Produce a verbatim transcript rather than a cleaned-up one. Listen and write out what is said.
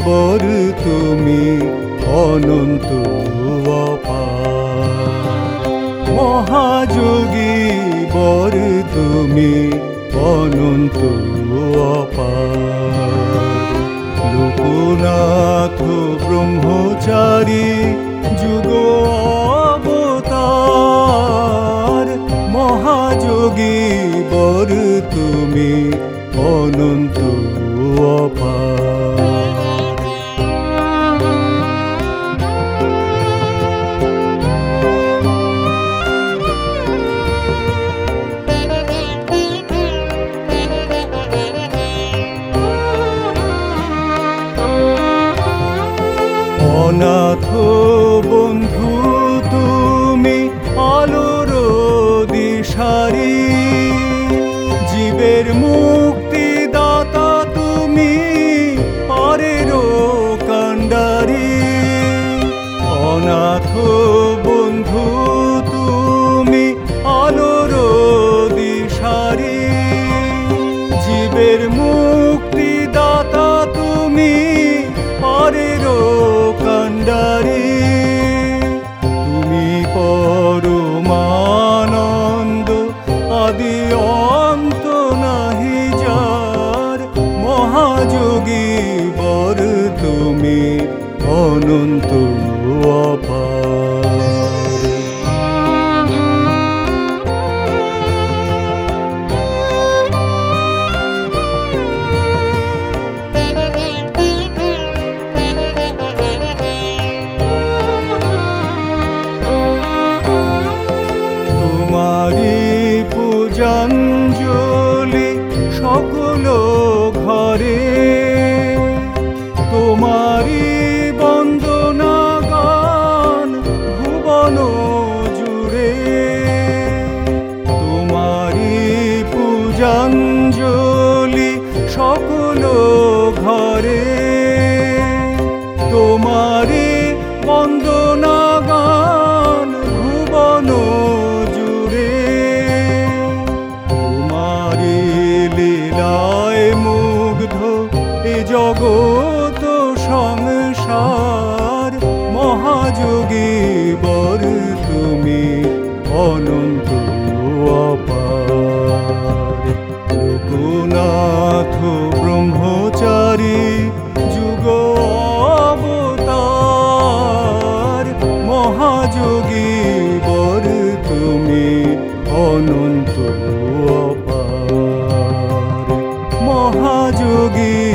বর তুমি অনন্ত অপার। মহাযোগী বর তুমি অনন্ত অপার। লোকনাথ ব্রহ্মচারী যুগ অবতার। মহাযোগী বর তুমি অনন্ত অপার। অনাথ বন্ধু তুমি আলোর দিশারি। জীবের মুক্তি দাতা তুমি পরের কান্ডারি। অনাথ বন্ধু তুমি আলোর দিশারি। জীবের মুক্তি দাতা তুমি পরের কান্ডারি। তুমি পরমানন্দ আদি অন্ত নাহি যার। মহাযোগী বর তুমি অনন্ত অপার। তোমারি পূজাঞ্জলি সকল ঘরে। তোমারি বন্দনা গান ভুবন জুড়ে। তোমারি পূজাঞ্জলি সকল ঘরে। তোমারি বন্দনা গান ভুবন জুড়ে। তোমারি লীলায় মুগ্ধ এ জগৎ সংসার। মহাযোগী বর তুমি অনন্ত অপার। লোকনাথ ব্রহ্মচারী যুগ অবতার। মহাযোগী বর তুমি অনন্ত অপার। মহাযোগী